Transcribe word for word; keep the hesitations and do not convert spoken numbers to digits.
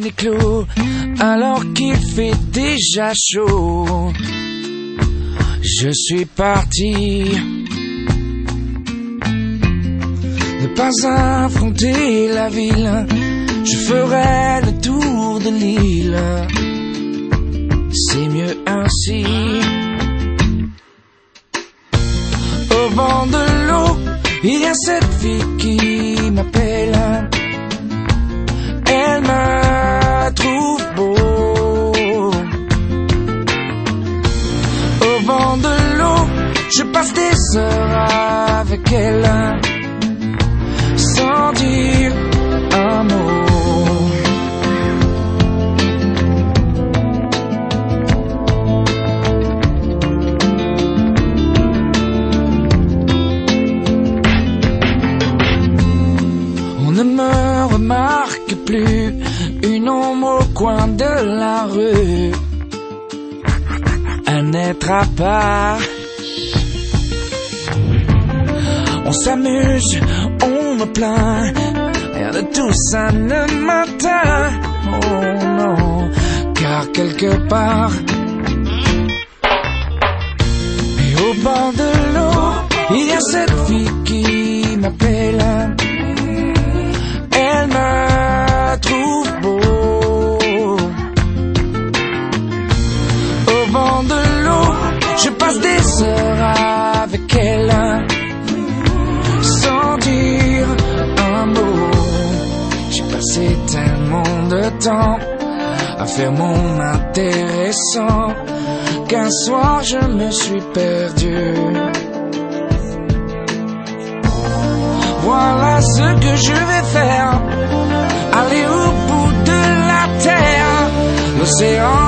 des clous alors qu'il fait déjà chaud. Je suis parti, ne pas affronter la ville. Je ferai le tour de l'île, c'est mieux ainsi. Au bord de l'eau, il y a cette fille qui m'appelle. Elle me trouve beau. Au bord de l'eau, je passe des heures avec elle, sans dire un mot. On ne me remarque plus, une ombre au coin de la rue, un être à part. On s'amuse, on me plaint, rien de tout ça ne m'atteint. Oh non, car quelque part, et au bord de l'eau, il y a cette fille qui m'appelle. Elle me trouve beau. Au bord de l'eau, je passe des heures avec elle, sans dire un mot. J'ai passé tellement de temps à faire mon intéressant qu'un soir je me suis perdu. Voilà ce que je vais faire, aller au bout de la terre, l'océan